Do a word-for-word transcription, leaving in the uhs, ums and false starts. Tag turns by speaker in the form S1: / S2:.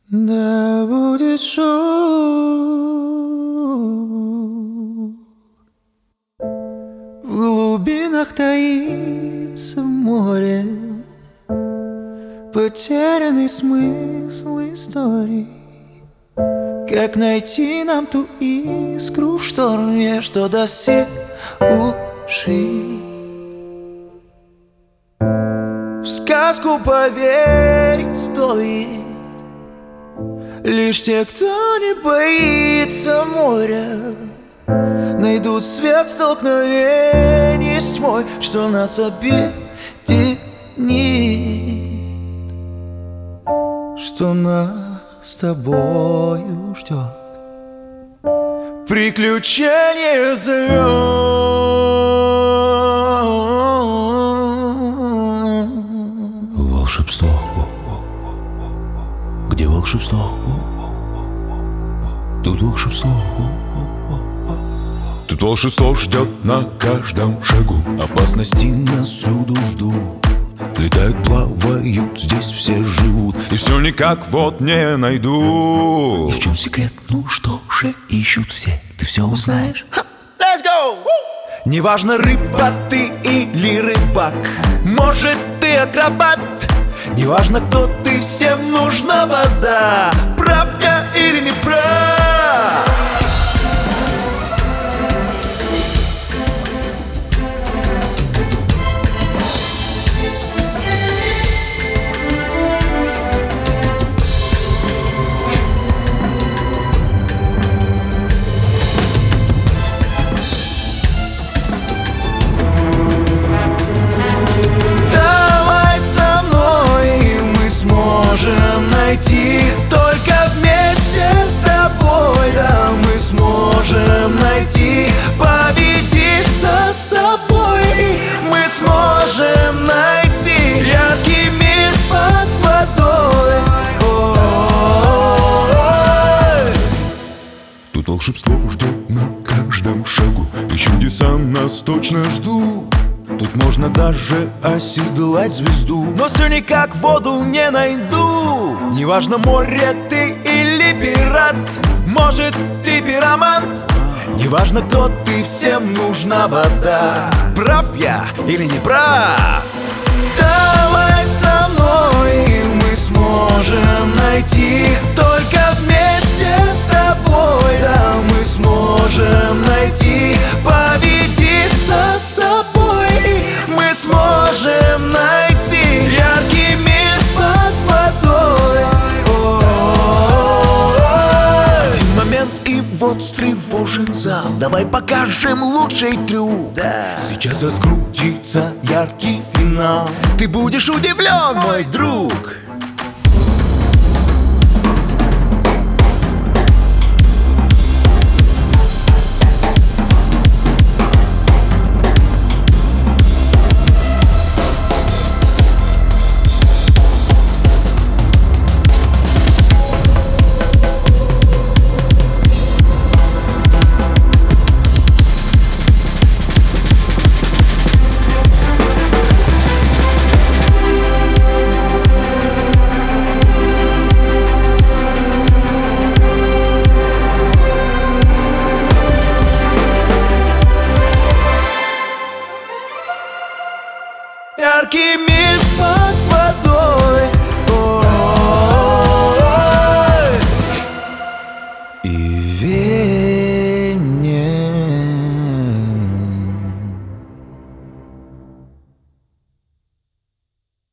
S1: Да будет шум, в глубинах таится море, потерянный смысл истории. Как найти нам ту искру в шторме, что даст сил уши? В сказку поверить стоит лишь те, кто не боится моря. Найдут свет столкновений с тьмой, что нас объединит, что нас с тобою ждет приключение звезд.
S2: Волшебство. Где волшебство? Тут волшебство. Тут волшебство ждет на каждом шагу, опасности нас всюду ждут. Летают, плавают, здесь все живут, и все никак вот не найду. И в чем секрет? Ну что же ищут все? Ты все узнаешь.
S1: Let's go! Неважно, рыба ты или рыбак, может, ты акробат. Неважно, кто ты, всем нужна вода. Прав я или не прав? Найти только вместе с тобой, да, мы сможем найти, победить за собой. Мы сможем найти яркий мир под водой. Ой-ой-ой.
S2: Тут волшебство ждет на каждом шагу, и чудеса нас точно ждут. Тут можно даже оседлать звезду,
S1: но все никак воду не найду. Неважно, море ты или пират, может, ты пиромант. Неважно, кто ты, всем нужна вода. Прав я или не прав? Давай со мной, мы сможем найти, только вместе с тобой, да, мы сможем найти, победить за собой. Мы сможем найти яркий мир под водой. Ой-ой-ой.
S2: Один момент и вот встревожен зал. Давай покажем лучший трюк,
S1: да.
S2: Сейчас раскрутится яркий финал.
S1: Ты будешь удивлен, мой друг. Яркий мир под водой. Ой-ой-ой.
S2: И верь.